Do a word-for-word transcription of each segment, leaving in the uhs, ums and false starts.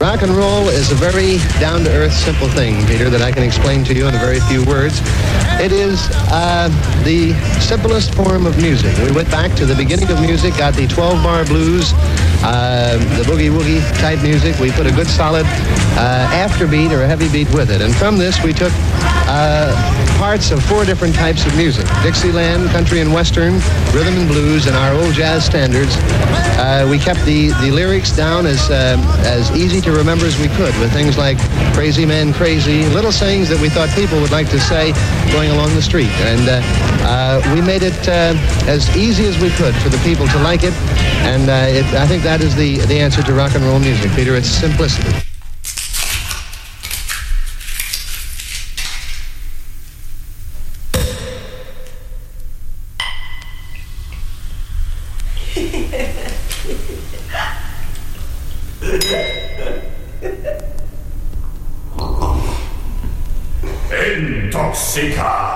Rock and roll is a very down-to-earth, simple thing, Peter, that I can explain to you in a very few words. It is uh, the simplest form of music. We went back to the beginning of music, got the twelve-bar blues, uh, the boogie-woogie type music. We put a good solid uh, afterbeat or a heavy beat with it. And from this, we took uh, parts of four different types of music: Dixieland, country and western, rhythm and blues, and our old jazz standards. Uh, we kept the, the lyrics down as uh, as easy to remember as we could, with things like "Crazy Man, Crazy," little sayings that we thought people would like to say going along the street. And uh, uh, we made it uh, as easy as we could for the people to like it. And uh, it, I think that is the, the answer to rock and roll music, Peter. It's simplicity. Intoxica.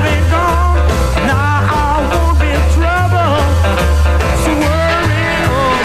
So worry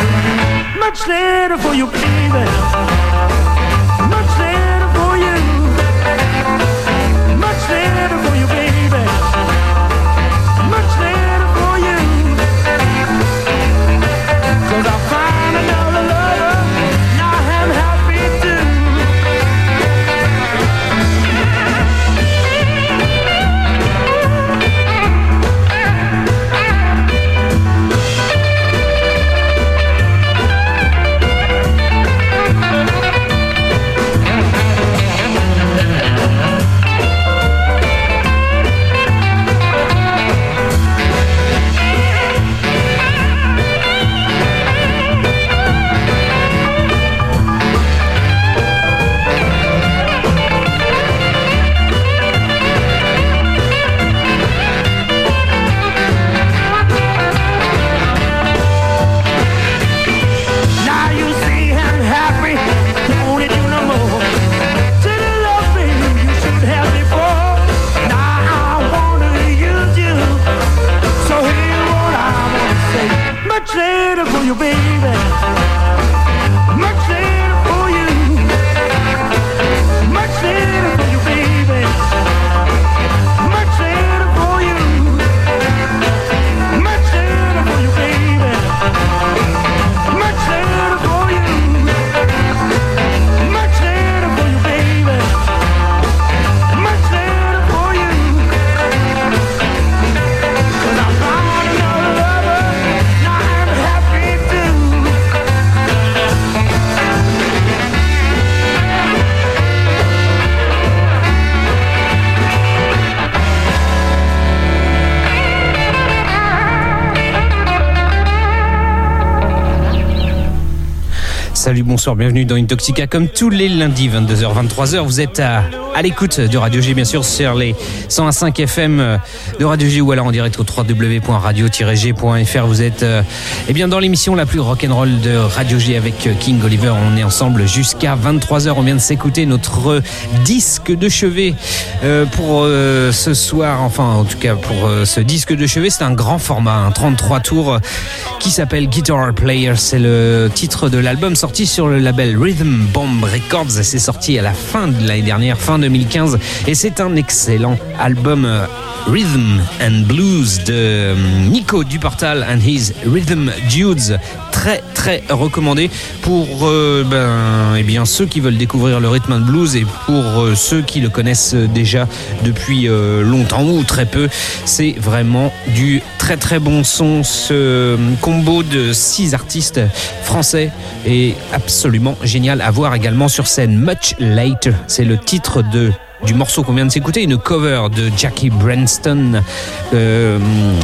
Salut, bonsoir, bienvenue dans Intoxica. Comme tous les lundis, vingt-deux heures, vingt-trois heures, vous êtes à, à l'écoute de Radio G, bien sûr, sur les cent un virgule cinq F M de Radio G ou alors en direct au w w w point radio tiret g point f r. Vous êtes euh, eh bien, dans l'émission la plus rock'n'roll de Radio G avec King Oliver. On est ensemble jusqu'à vingt-trois heures. On vient de s'écouter notre disque de chevet euh, pour euh, ce soir. Enfin, en tout cas, pour euh, ce disque de chevet, c'est un grand format, un trente-trois tours qui s'appelle Guitar Player. C'est le titre de l'album sorti sur le label Rhythm Bomb Records. C'est sorti à la fin de l'année dernière, fin deux mille quinze, et c'est un excellent album euh, Rhythm and Blues de Nico Duportal and his Rhythm Dudes. Très très recommandé pour euh, ben, eh bien, ceux qui veulent découvrir le rhythm and blues et pour euh, ceux qui le connaissent déjà depuis euh, longtemps ou très peu. C'est vraiment du très très bon son. Ce combo de six artistes français est absolument génial à voir également sur scène. Much Later, c'est le titre de du morceau qu'on vient de s'écouter, une cover de Jackie Brenston. Euh,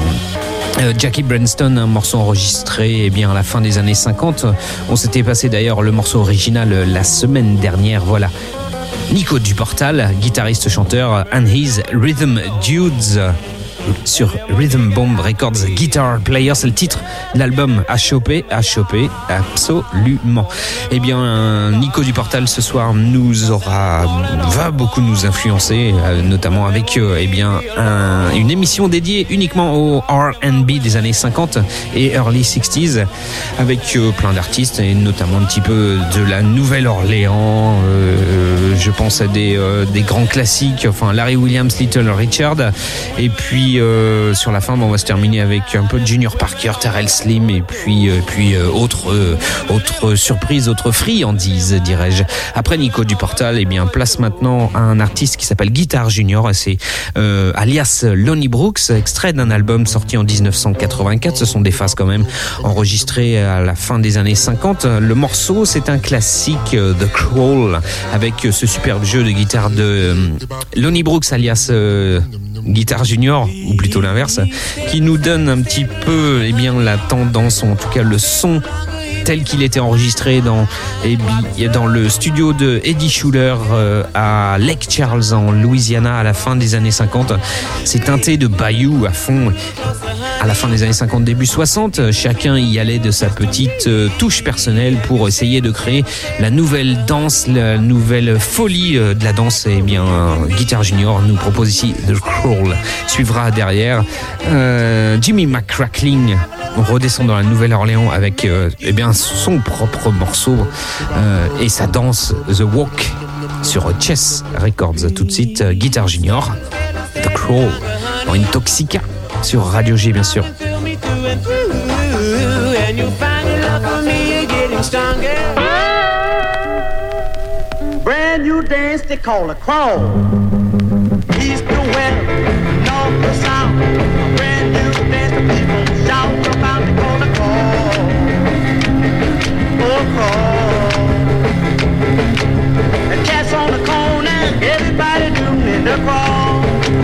Euh, Jackie Brenston, un morceau enregistré eh bien, à la fin des années cinquante. On s'était passé d'ailleurs le morceau original la semaine dernière. Voilà. Nico Duportal, guitariste-chanteur, and his Rhythm Dudes sur Rhythm Bomb Records. Guitar Player, c'est le titre de l'album à choper, à choper absolument. Eh bien, Nico Duportal ce soir nous aura, va beaucoup nous influencer, notamment avec eh bien un, une émission dédiée uniquement au R and B des années cinquante et early sixties, avec euh, plein d'artistes et notamment un petit peu de la Nouvelle-Orléans. Euh, je pense à des euh, des grands classiques, enfin Larry Williams, Little Richard, et puis Euh, sur la fin, bon, on va se terminer avec un peu de Junior Parker, Terrell Slim, et puis, euh, puis euh, autre, euh, autre surprise, autre friandise, dirais-je. Après Nico Duportal, eh bien, place maintenant à un artiste qui s'appelle Guitar Junior, c'est euh, alias Lonnie Brooks, extrait d'un album sorti en dix-neuf cent quatre-vingt-quatre. Ce sont des phases quand même enregistrées à la fin des années cinquante. Le morceau, c'est un classique, euh, The Crawl, avec ce superbe jeu de guitare de euh, Lonnie Brooks, alias euh, Guitar Junior, ou plutôt l'inverse, qui nous donne un petit peu eh bien, la tendance, ou en tout cas le son tel qu'il était enregistré dans, eh, dans le studio de Eddie Schuller euh, à Lake Charles en Louisiana à la fin des années cinquante. C'est teinté de bayou à fond. À la fin des années cinquante, début soixante, chacun y allait de sa petite euh, touche personnelle pour essayer de créer la nouvelle danse, la nouvelle folie euh, de la danse. Et eh bien, euh, Guitar Junior nous propose ici The Crawl. Suivra derrière euh, Jimmy McCrackling. On redescend dans la Nouvelle-Orléans avec euh, eh bien, son propre morceau euh, et sa danse The Walk sur Chess Records. Tout de suite, euh, Guitar Junior, The Crawl, dans Intoxica sur Radio G, bien sûr. Brand new dance they call a crawl. East to west, north to south. Brand new dance the people shout about they call a crawl. Oh, crawl. The cats on the corner, everybody doing the crawl.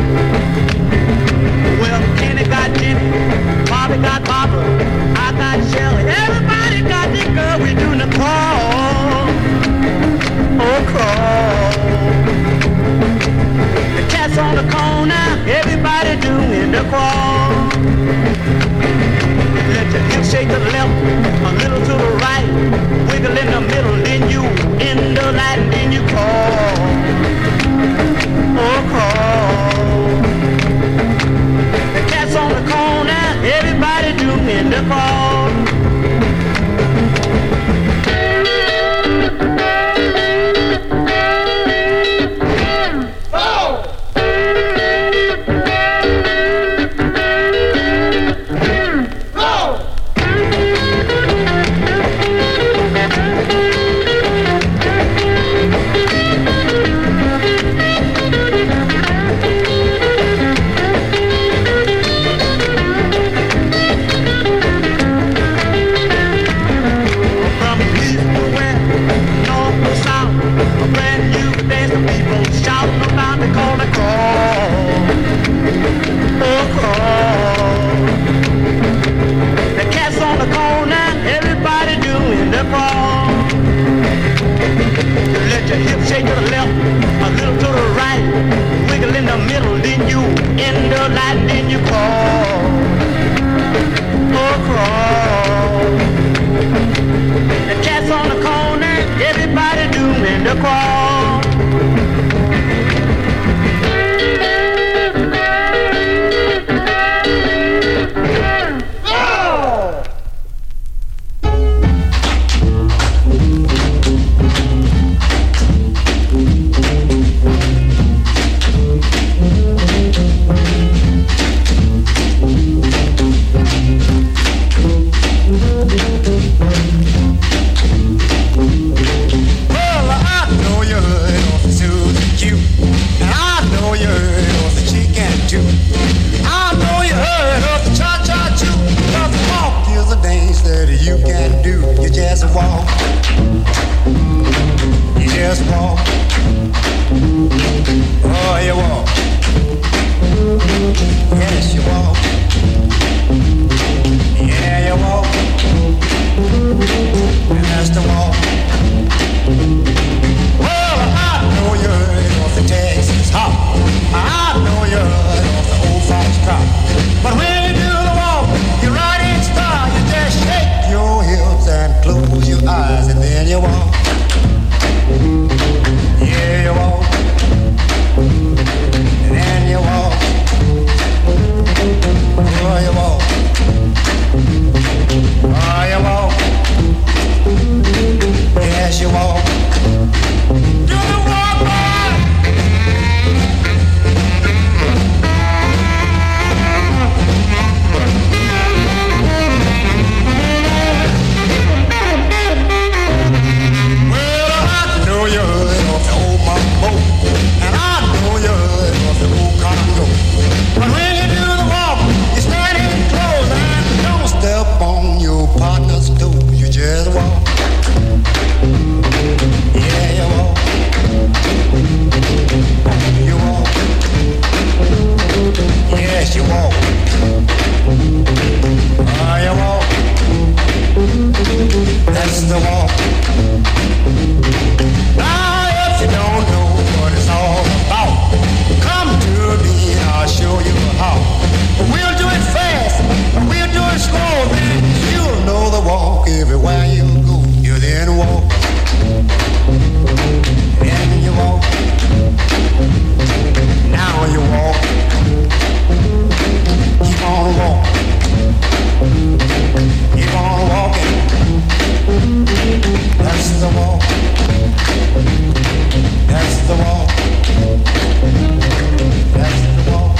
Well, Kenny got Jenny, Bobby got Barbara, I got Shelly. Everybody got the girl, we doing the crawl. Oh, crawl. The cats on the corner, everybody doing the crawl. Let your hips shake to the left, a little to the right, wiggle in the middle, then you in the light, and then you crawl. Oh, crawl. The cats on the corner, everybody doing the crawl. fast you walk. Oh, you walk. That's the walk. Now, if you don't know what it's all about, come to me and I'll show you how. We'll do it fast, we'll do it slow, man. You'll know the walk everywhere you go. You then walk, then you walk. Now you walk. Keep on walking. Keep on walking. That's the walk. That's the walk. That's the walk.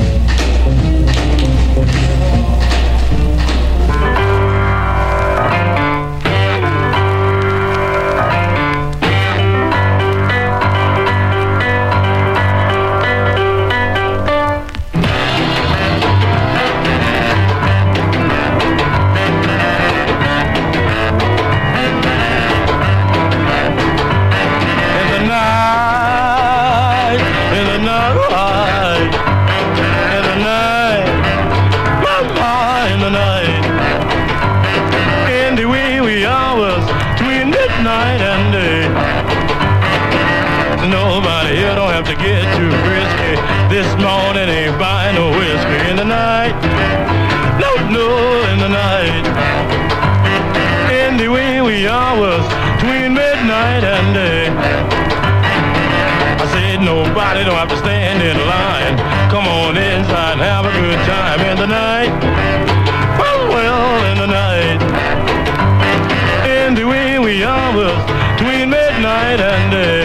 Nobody don't have to stand in line. Come on inside and have a good time in the night. Well, well, in the night. In the wee wee hours between midnight and day.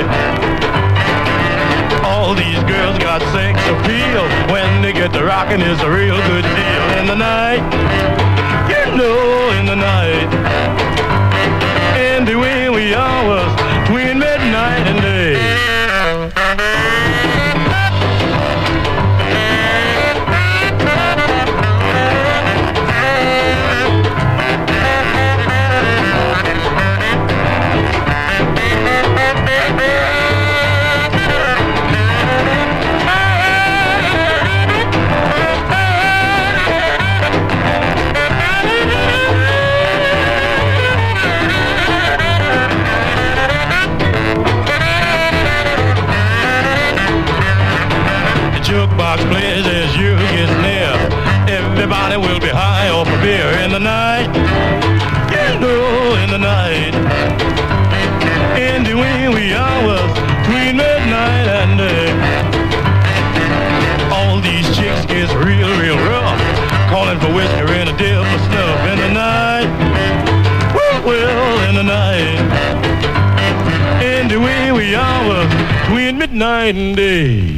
All these girls got sex appeal. When they get to rockin', it's a real good deal. In the night, you know, in the night. In the wee wee hours between midnight and day. Jukebox plays as you get near. Everybody will be high off a beer in the night. You know, in the night. In the wee wee hours between midnight and day. All these chicks gets real, real rough, calling for whiskey and a dip of snuff in the night. Well, well, in the night. In the wee wee hours between midnight and day.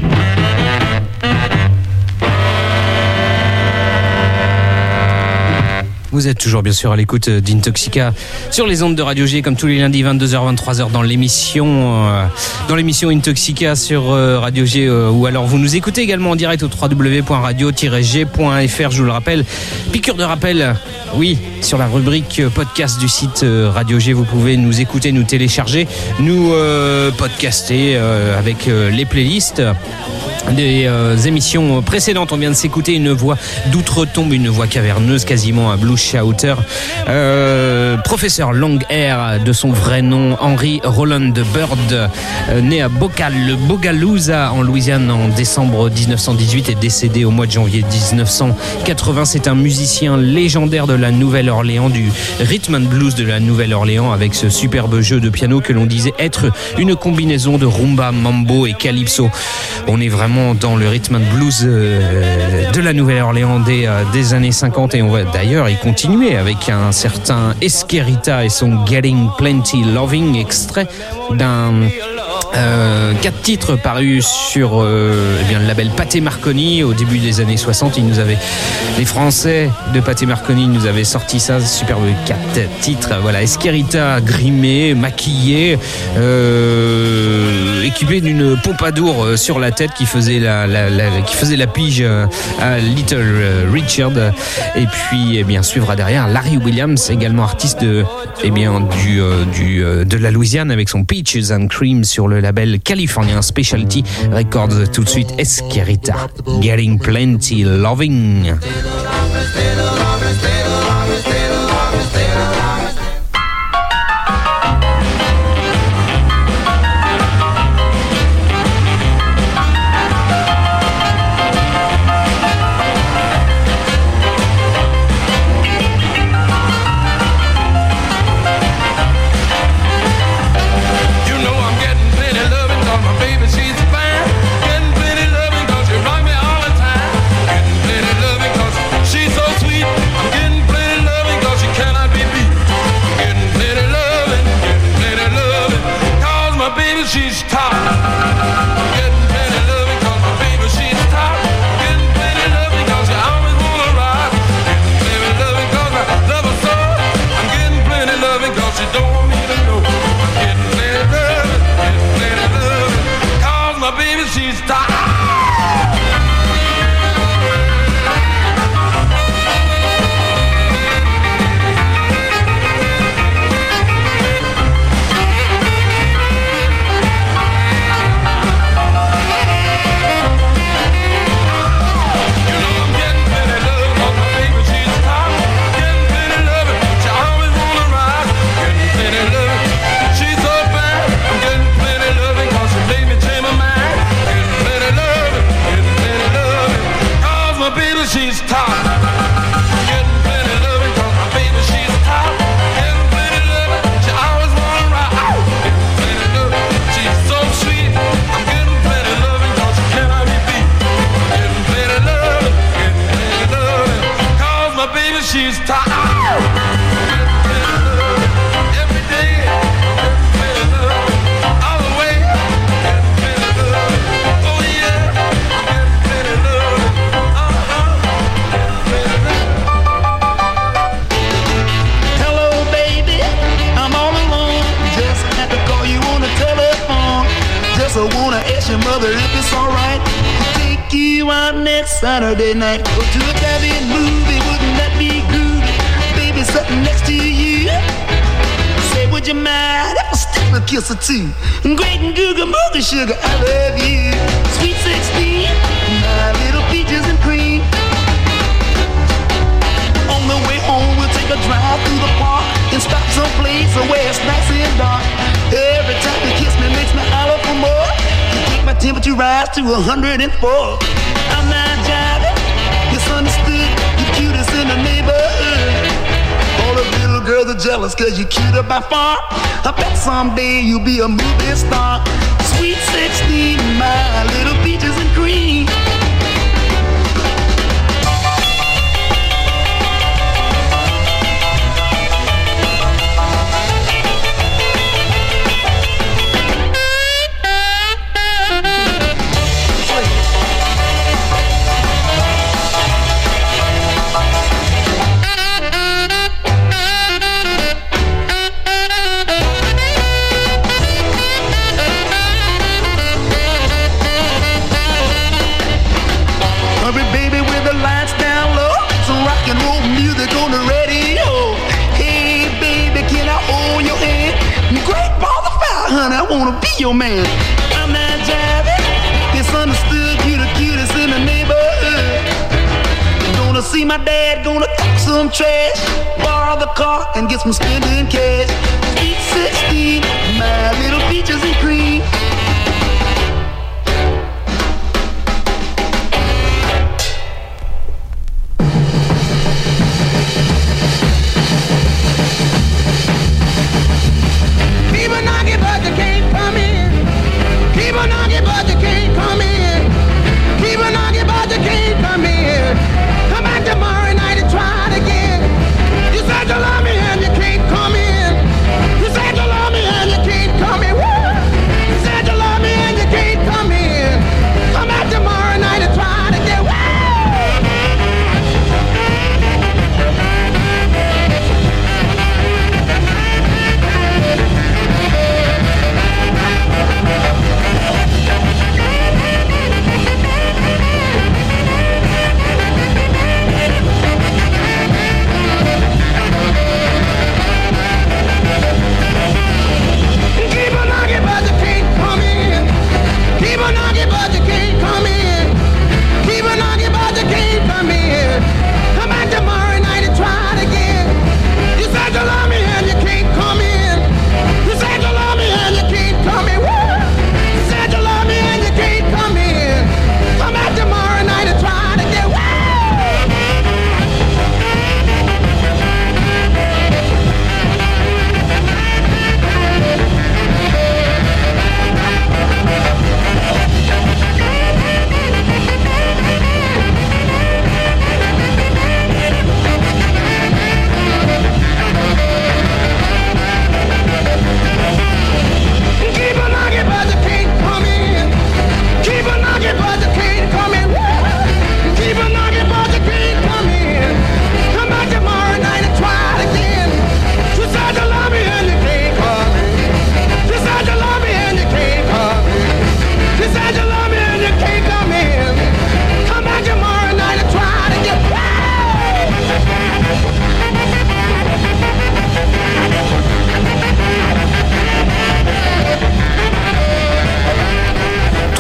Vous êtes toujours bien sûr à l'écoute d'Intoxica sur les ondes de Radio G comme tous les lundis vingt-deux heures vingt-trois heures dans l'émission euh, dans l'émission Intoxica sur euh, Radio G euh, ou alors vous nous écoutez également en direct au w w w point radio tiret g point f r. Je vous le rappelle, piqûre de rappel, oui, sur la rubrique podcast du site euh, Radio G, vous pouvez nous écouter, nous télécharger, nous euh, podcaster euh, avec euh, les playlists des euh, émissions précédentes. On vient de s'écouter une voix d'outre-tombe, une voix caverneuse, quasiment un blues shouter. Euh, professeur Longhair, de son vrai nom, Henry Roland Bird, euh, né à Bocal, Bogalusa, en Louisiane, en décembre dix-neuf cent dix-huit et décédé au mois de janvier dix-neuf cent quatre-vingts. C'est un musicien légendaire de la Nouvelle-Orléans, du rhythm and blues de la Nouvelle-Orléans, avec ce superbe jeu de piano que l'on disait être une combinaison de rumba, mambo et calypso. On est vraiment dans le rhythm and blues euh, de la Nouvelle-Orléans des, euh, des années cinquante, et on va d'ailleurs y continuer avec un certain Esquerita et son Getting Plenty Loving, extrait d'un euh, quatre titres parus sur euh, eh bien, le label Pathé Marconi au début des années soixante. Ils nous avaient, les Français de Pathé Marconi nous avaient sorti ça, superbe quatre titres. Voilà, Esquerita grimé, maquillé, euh, équipé d'une pompadour sur la tête qui faisait la, la, la, qui faisait la pige à Little Richard. Et puis, eh bien, suivra derrière Larry Williams, également artiste de, eh bien, du, euh, du, euh, de la Louisiane, avec son Peaches and Cream sur le label californien Specialty Records. Tout de suite, Esquerita, Getting Plenty Loving. She's top. Getting plenty loving cause my baby she's top. Getting plenty loving cause she always wanna ride. Getting plenty loving cause I love her so. I'm getting plenty loving cause she don't want me to know. I'm getting plenty loving, getting plenty loving cause my baby she's top. She's top. Getting plenty loving cause my baby she's top. Getting plenty loving, she always wanna ride. Ow! Getting plenty loving, she's so sweet. I'm getting plenty loving cause she cannot be beat. Getting plenty loving, getting plenty loving cause my baby she's top. Ow! Getting plenty loving every day. Getting plenty loving all the way. Getting plenty loving, oh yeah. Getting plenty loving. I wanna ask your mother if it's alright to take you out next Saturday night. Go to a drive-in movie, wouldn't that be groovy? Baby sitting next to you. Say, would you mind if I stick a kiss or two? Great and googa mooga sugar, I love you. Sweet sixteen, my little peaches and cream. On the way home, we'll take a drive through the park and stop someplace where it's nice and dark. Every time you kiss me makes me holler for more. You make my temperature rise to one hundred four. I'm not jiving, misunderstood. You're cutest in the neighborhood. All the little girls are jealous cause you're cuter by far. I bet someday you'll be a movie star. Sweet sixteen, my little peaches and cream. I wanna be your man. I'm not jiving, misunderstood. You the cutest in the neighborhood. Gonna see my dad, gonna talk some trash. Borrow the car and get some spending cash. Sweet sixteen, my little peaches and cream. Said you love me and you can't come in. Woo! You said you love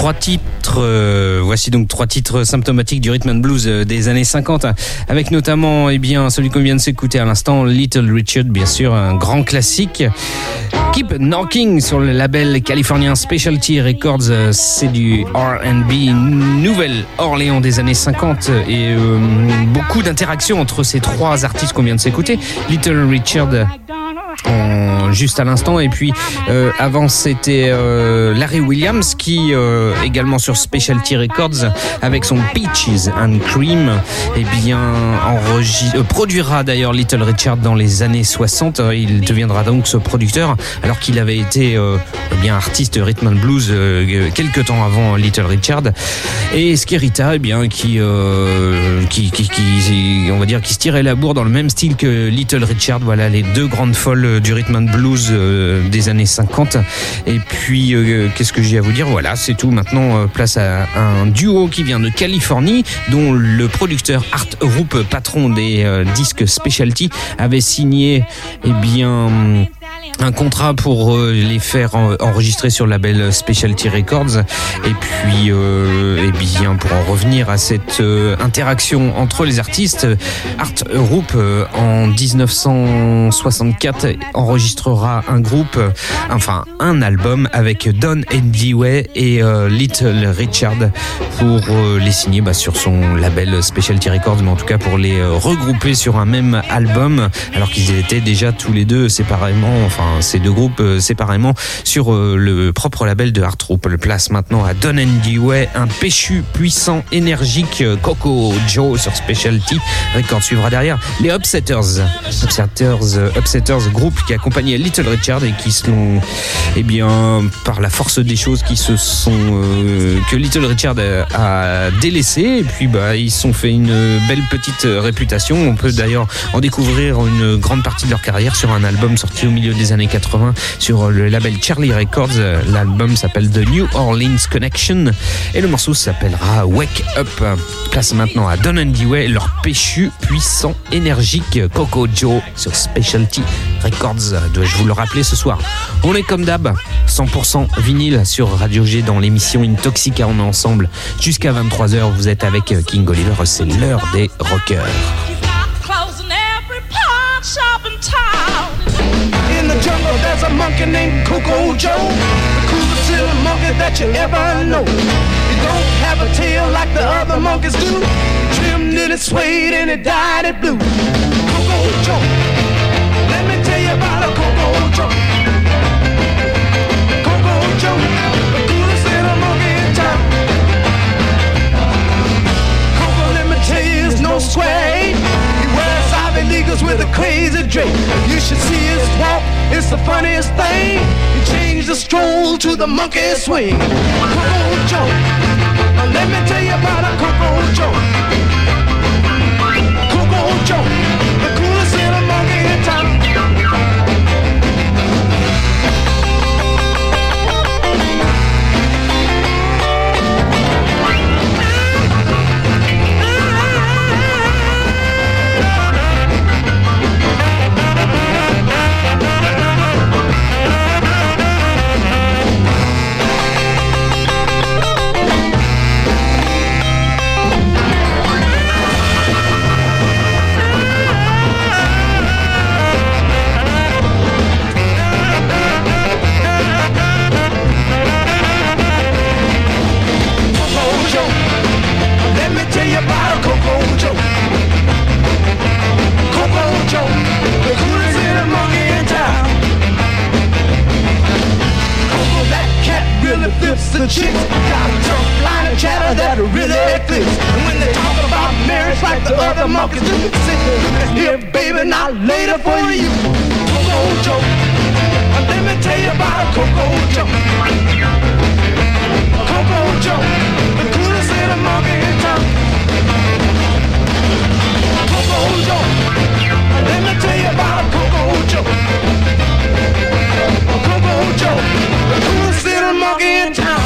trois titres, euh, voici donc trois titres symptomatiques du rhythm and blues des années cinquante, avec notamment eh bien, celui qu'on vient de s'écouter à l'instant, Little Richard, bien sûr, un grand classique. Keep Knocking sur le label californien Specialty Records, c'est du R and B Nouvelle-Orléans des années cinquante et euh, beaucoup d'interactions entre ces trois artistes qu'on vient de s'écouter. Little Richard en, juste à l'instant et puis euh, avant c'était euh, Larry Williams qui euh, également sur Specialty Records avec son Peaches and Cream et eh bien enregistre, euh, produira d'ailleurs Little Richard dans les années soixante. Il deviendra donc ce producteur alors qu'il avait été euh, eh bien artiste rhythm and blues euh, quelques temps avant Little Richard. Et Skerita eh bien qui, euh, qui, qui qui on va dire qui se tirait la bourre dans le même style que Little Richard. Voilà les deux grandes folles du rhythm and blues euh, des années cinquante. Et puis euh, qu'est-ce que j'ai à vous dire, voilà c'est tout. Maintenant euh, place à un duo qui vient de Californie dont le producteur Art Rupe, patron des euh, disques Specialty, avait signé eh bien un contrat pour euh, les faire en, enregistrer sur le label Specialty Records. Et puis euh, eh bien pour en revenir à cette euh, interaction entre les artistes, Art Rupe euh, en dix-neuf cent soixante-quatre enregistrera un groupe, euh, enfin un album avec Don Dewey et euh, Little Richard pour euh, les signer bah, sur son label Specialty Records, mais en tout cas pour les euh, regrouper sur un même album alors qu'ils étaient déjà tous les deux séparément, enfin ces deux groupes euh, séparément sur euh, le propre label de Art Rupe. Le place maintenant à Don Dewey, un péchu puissant, énergique, euh, Coco Joe sur Specialty Records. Suivra derrière les Upsetters, Upsetters, euh, Upsetters, groupe qui accompagnait Little Richard et qui se l'ont, eh bien, par la force des choses, qui se sont, euh, que Little Richard a, a délaissé et puis bah ils se sont fait une belle petite réputation. On peut d'ailleurs en découvrir une grande partie de leur carrière sur un album sorti au milieu des années quatre-vingts sur le label Charlie Records. L'album s'appelle The New Orleans Connection et le morceau s'appellera Wake Up. Place maintenant à Don Dewey, leur péchu puissant, énergique, Coco Joe sur Specialty Records. Dois-je vous le rappeler ce soir? On est comme d'hab, cent pour cent vinyle sur Radio G dans l'émission Intoxica. On est ensemble jusqu'à vingt-trois heures. Vous êtes avec King Oliver, c'est l'heure des rockers. In the jungle there's a monkey named Coco Joe, the coolest little monkey that you ever know. He don't have a tail like the other monkeys do. Trimmed in it suede and it dyed it blue. Coco Joe, let me tell you about a Coco Joe. Coco Joe, the coolest little monkey in town. Coco, let me tell you, it's no suede. He wears Ivy Leaguers with a crazy drape. You should see his walk, it's the funniest thing. He changed the stroll to the monkey swing. Coco Joe, now let me tell you about a Coco Joe. Coco Joe, the coolest little monkey in town. The chicks got a tough line of chatter that really clicks. And when they talk about marriage like the other monkeys do, sit here, baby, not later for you. Coco Joe, let me tell you about Coco Joe. Coco Joe, the coolest little monkey in town. Coco Joe, let me tell you about Coco Joe. Coco Joe, the coolest little monkey in town.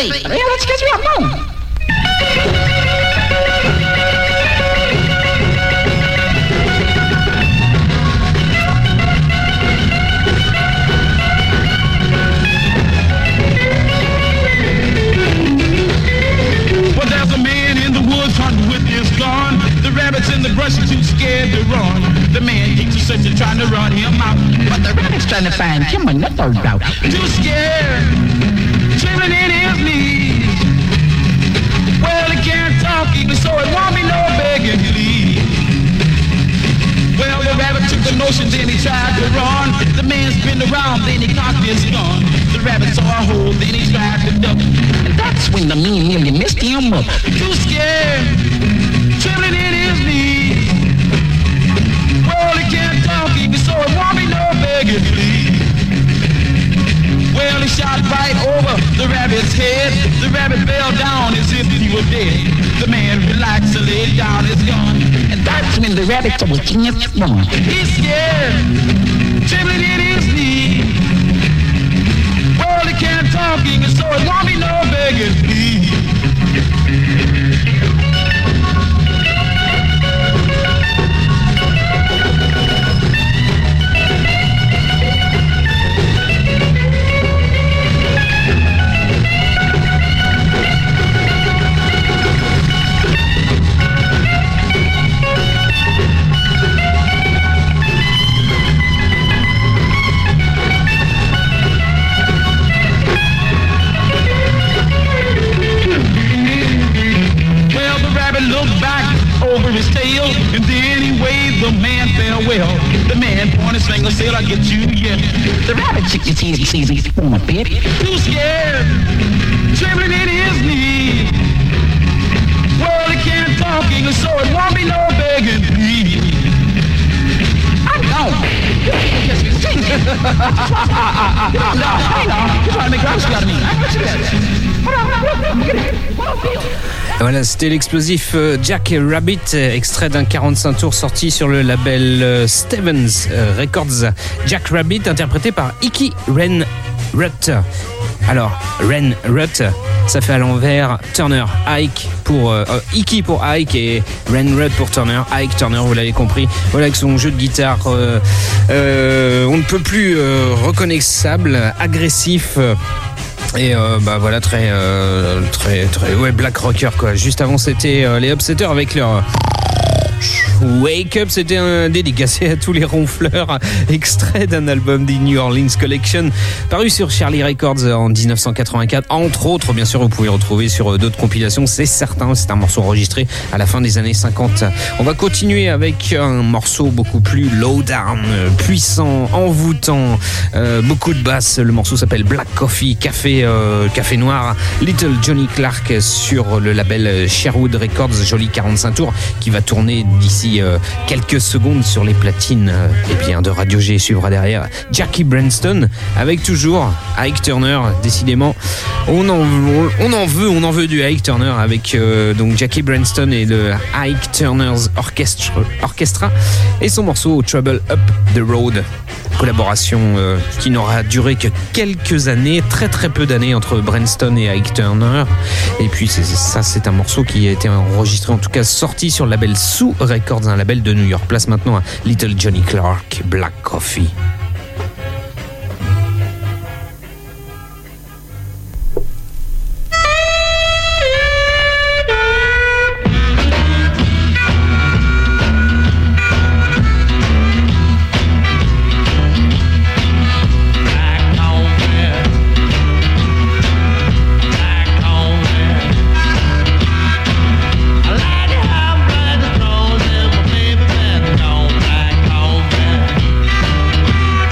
say, what the hell, let's get you up on. Well, there's a man in the woods hunting with his gun. The rabbits in the brush are too scared to run. The man keeps searching, trying to run him out. But the rabbit's trying to find him another route. Too scared, trembling in his knees. Well, he can't talk even, so it won't be no begging please. Well, the rabbit took the notion, then he tried to run. The man spinned around, then he cocked his gun. The rabbit saw a hole, then he tried to duck. And that's when the mean nearly messed him up. Too scared, trembling in his knees. Well, he can't talk even, so it won't be no begging please. Well, he shot right over the rabbit's head. The rabbit fell down as if he were dead. The man relaxed and laid down his gun. And that's when the rabbit saw a chance to run. He's scared, trembling in his knees. Well, he can't talk even, so it won't be no begging please. Looked back over his tail, and then he waved the man farewell. The man pointed his finger, said, I'll get you yet. The rabbit shook his head and says he's on a bit. Too scared, trembling in his knees. Well, he can't talk English, so it won't be no begging please. I'm gone. Yes, you sing it. No, hang on. You're trying to make grouse out of me. I got you that. Voilà, c'était l'explosif euh, Jack Rabbit, euh, extrait d'un quarante-cinq tours sorti sur le label euh, Stevens euh, Records. Jack Rabbit, interprété par Ike Ren Rutt. Alors, Ren Rutt, ça fait à l'envers Turner, Ike pour euh, Ike pour Ike et Ren Rutt pour Turner, Ike Turner, vous l'avez compris. Voilà, avec son jeu de guitare, euh, euh, on ne peut plus euh, reconnaissable, agressif. Euh, Et euh, bah voilà, très euh, très très ouais, black rocker quoi. Juste avant c'était euh, les Upsetters avec leur Wake Up, c'était un dédicacé à tous les ronfleurs, extrait d'un album des New Orleans Collection paru sur Charlie Records en dix-neuf cent quatre-vingt-quatre. Entre autres, bien sûr, vous pouvez le retrouver sur d'autres compilations, c'est certain. C'est un morceau enregistré à la fin des années cinquante. On va continuer avec un morceau beaucoup plus low down, puissant, envoûtant, euh, beaucoup de basse. Le morceau s'appelle Black Coffee, café euh, café noir. Little Johnny Clark sur le label Sherwood Records, joli quarante-cinq tours qui va tourner d'ici Euh, quelques secondes sur les platines euh, et bien de Radio G. Suivra derrière Jackie Branston avec toujours Ike Turner. Décidément on en, on en veut on en veut du Ike Turner avec euh, donc Jackie Branston et le Ike Turner's Orchestra, Orchestra et son morceau Trouble Up the Road. Collaboration euh, qui n'aura duré que quelques années, très très peu d'années entre Branston et Ike Turner. Et puis c'est, ça c'est un morceau qui a été enregistré, en tout cas sorti sur le label Sue Records, un label de New York. Place maintenant à Little Johnny Clark, Black Coffee. Baby, man, gone black on me.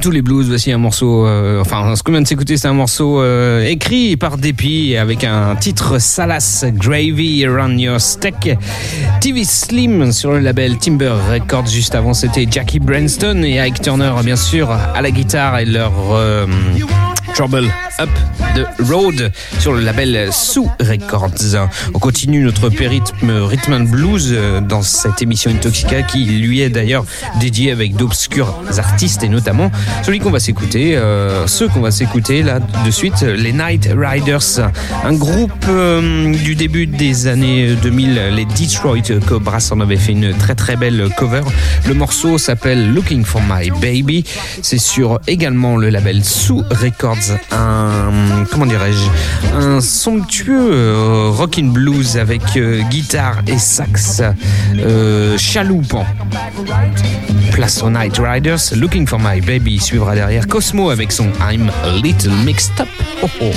tous les blues, voici un morceau, euh, enfin ce qu'on vient de s'écouter, c'est un morceau euh, écrit par Dépit avec un titre Salas, Gravy Around Your Steak. T V Slim sur le label Timber Records. Juste avant, c'était Jackie Branston et Ike Turner, bien sûr, à la guitare, et leur euh, Trouble Up the Road sur le label Sous Records. On continue notre périple rhythm and blues dans cette émission Intoxica, qui lui est d'ailleurs dédiée avec d'obscurs artistes, et notamment celui qu'on va s'écouter, euh, ceux qu'on va s'écouter là de suite, les Night Riders, un groupe euh, du début des années deux mille, les Detroit Cobras en avaient fait une très très belle cover. Le morceau s'appelle Looking for My Baby, c'est sur également le label Sous Records, un, comment dirais-je, un somptueux euh, rockin' blues avec euh, guitare et sax euh, chaloupant. Place aux Night Riders, Looking for My Baby suivra derrière Cosmo avec son I'm a Little Mixed Up. Oh oh.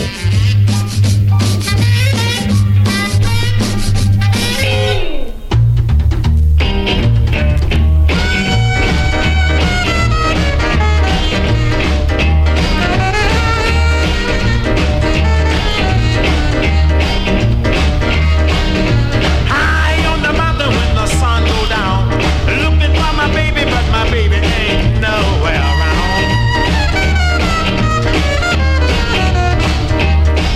Nowhere around.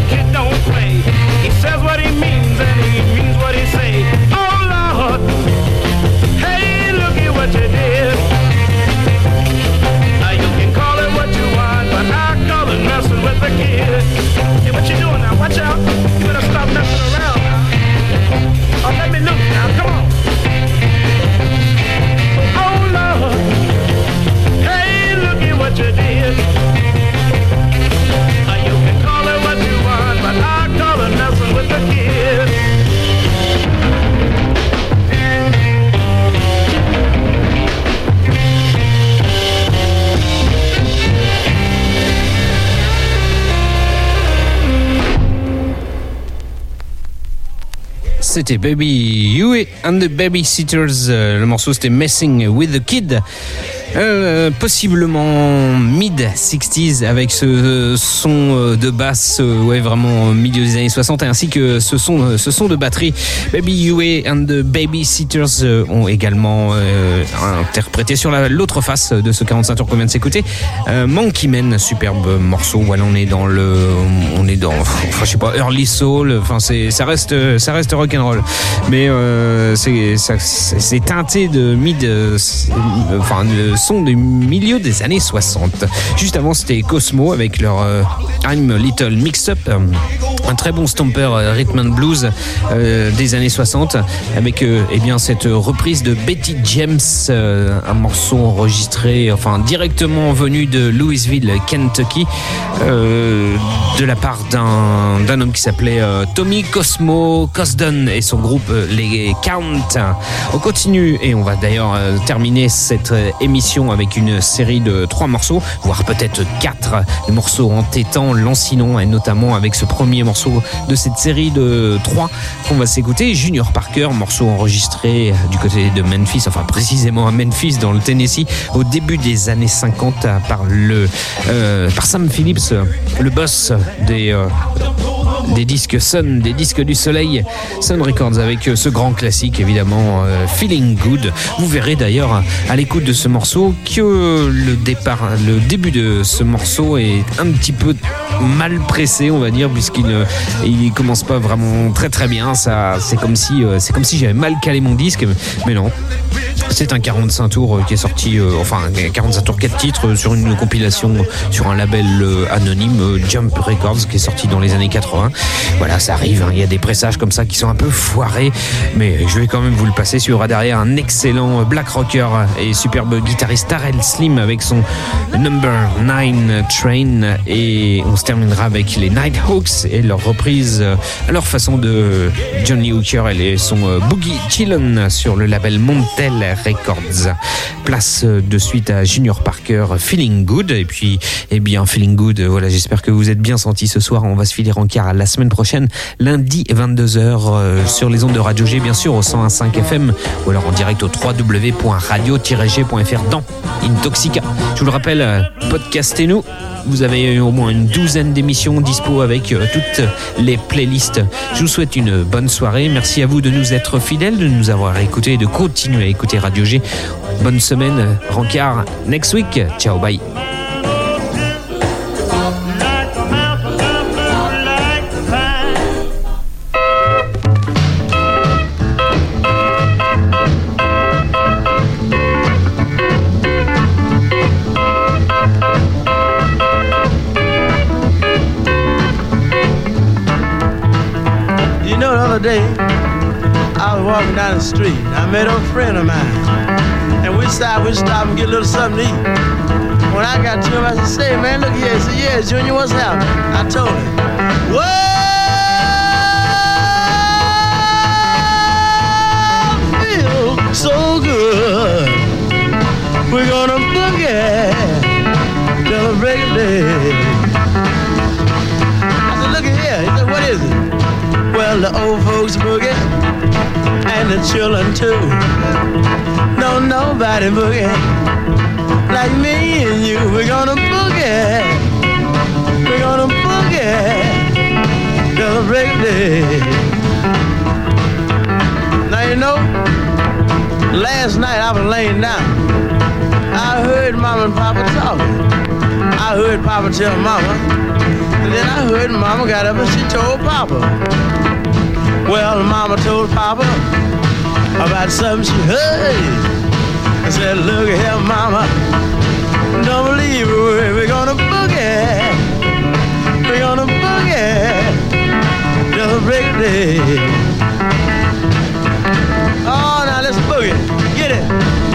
kid don't play. He says what he means and he means what he say. Oh Lord, hey, look at what you did. Now you can call it what you want, but I call it messing with the kid. Hey, what you doing now? Watch out. You better stop messing around now. Oh, let me look now. Come on. Oh Lord, hey, look at what you did. Now you can call it what you want, but I call it messing with the kid. C'était Baby Huey and the Babysitters. Le morceau c'était Messing with the Kid. Euh, possiblement mid sixties avec ce son de basse, ouais, vraiment milieu des années soixante, ainsi que ce son, ce son de batterie. Baby Huey and the Babysitters ont également euh, interprété sur la, l'autre face de ce quarante-cinq tours qu'on vient de s'écouter, euh, Monkey Man, superbe morceau. Voilà, on est dans le, on est dans, enfin, je sais pas, early soul. Enfin, c'est, ça reste, ça reste rock'n'roll, mais euh, c'est, ça, c'est teinté de mid, euh, enfin, de son du milieu des années soixante. Juste avant, c'était Cosmo avec leur euh, I'm a Little Mixed Up, euh, un très bon stomper euh, rhythm and blues euh, des années soixante, avec euh, eh bien cette reprise de Betty James, euh, un morceau enregistré, enfin directement venu de Louisville, Kentucky, euh, de la part d'un, d'un homme qui s'appelait euh, Tommy Cosmo Cosden et son groupe euh, les Count. On continue et on va d'ailleurs euh, terminer cette euh, émission avec une série de trois morceaux, voire peut-être quatre morceaux entêtants, lancinants, et notamment avec ce premier morceau de cette série de trois qu'on va s'écouter, Junior Parker, morceau enregistré du côté de Memphis, enfin précisément à Memphis dans le Tennessee au début des années cinquante par le euh, par Sam Phillips, le boss des euh, des disques Sun, des disques du soleil, Sun Records, avec ce grand classique évidemment, euh, Feeling Good. Vous verrez d'ailleurs à l'écoute de ce morceau que le départ, le début de ce morceau est un petit peu mal pressé, on va dire, puisqu'il ne, il commence pas vraiment très très bien. Ça, c'est comme si, euh, c'est comme si j'avais mal calé mon disque, mais non. C'est un quarante-cinq tours qui est sorti, euh, enfin quarante-cinq tours quatre titres sur une compilation sur un label euh, anonyme, euh, Jump Records, qui est sorti dans les années quatre-vingts. Voilà, ça arrive, hein, il y a des pressages comme ça qui sont un peu foirés, mais je vais quand même vous le passer. Il y aura derrière un excellent black rocker et superbe guitariste Tarell Slim avec son Number nine Train, et on se terminera avec les Nighthawks et leur reprise à leur façon de Johnny Hooker et son Boogie Chillin sur le label Montel Records. Place de suite à Junior Parker, Feeling Good. Et puis, eh bien, Feeling Good, voilà, j'espère que vous êtes bien sentis ce soir. On va se filer en quart à la semaine prochaine, lundi vingt-deux heures, euh, sur les ondes de Radio G, bien sûr, au cent un virgule cinq F M, ou alors en direct au w w w point radio tiret g point f r dans Intoxica. Je vous le rappelle, euh, podcastez-nous. Vous avez au moins une douzaine d'émissions dispo avec euh, toutes les playlists. Je vous souhaite une bonne soirée. Merci à vous de nous être fidèles, de nous avoir écoutés et de continuer à écouter Radio G. Bonne semaine, rencard next week. Ciao, bye. Day, I was walking down the street. I met a friend of mine, and we stopped, we stopped and get a little something to eat. When I got to him, I said, "Say, man, look here." He said, "Yeah, Junior, what's happening?" I told him, "Well, feel so good. We're gonna boogie till the break of day." I said, "Look at here." He said, "What is it?" Well, the old folks boogie, and the children too. No, nobody boogie like me and you. We're gonna boogie, we're gonna boogie till the break of day. Now you know, last night I was laying down. I heard Mama and Papa talking. I heard Papa tell Mama And then I heard Mama got up and she told Papa. Well, Mama told Papa about something she heard. I said, look here, Mama, don't believe it. We're gonna boogie. We're gonna boogie till the break of day. Oh, now let's boogie. Get it.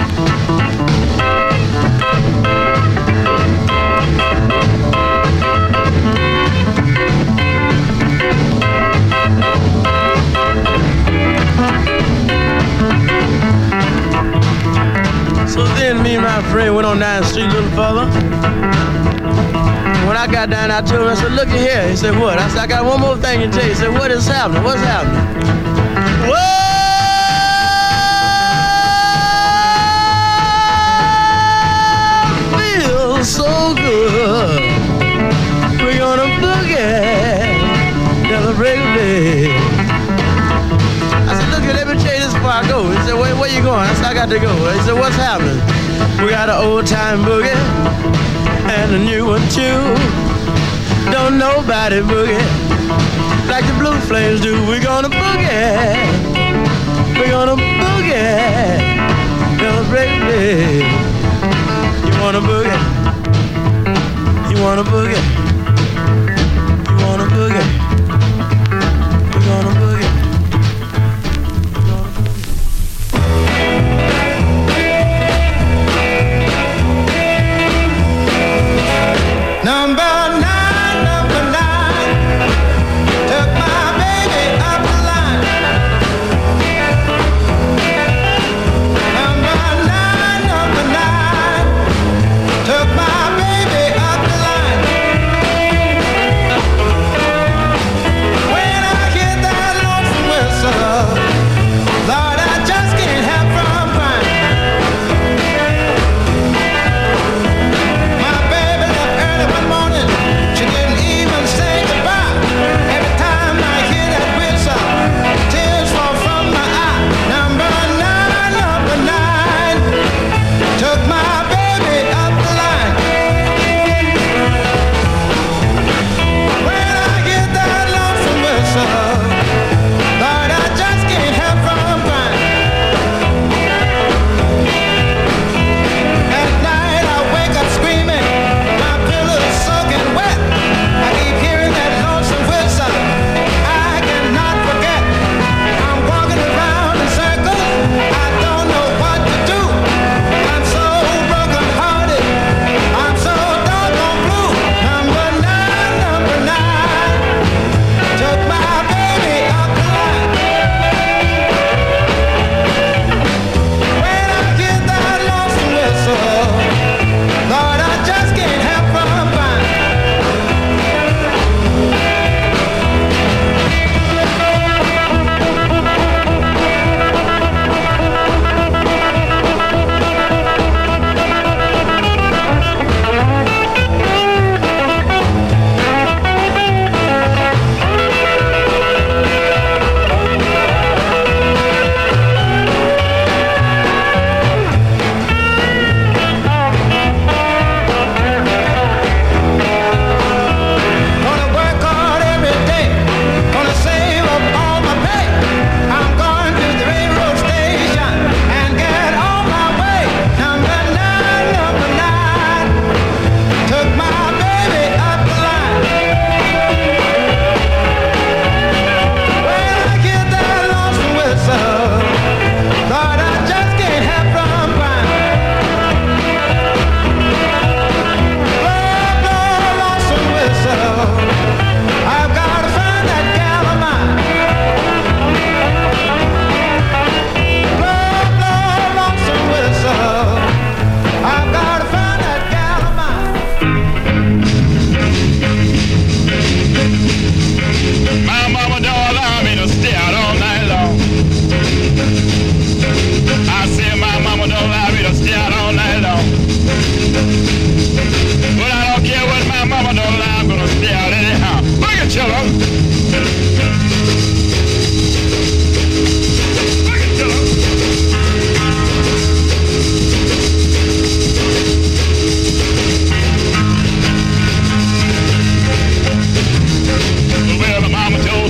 So then me and my friend went on down the street a little further. When I got down, I told him, I said, look at here. He said, what? I said, I got one more thing to tell you. He said, what is happening? What's happening? Whoa! Feels so good. We're gonna boogie till the break of day. I said, look, let me tell you this before I go. He said, where, where you going? I said, I got to go. He said, what's happening? We got an old time boogie and a new one too. Don't nobody boogie like the Blue Flames do. We're gonna boogie. We're gonna boogie till the break of day. You wanna boogie? You wanna boogie?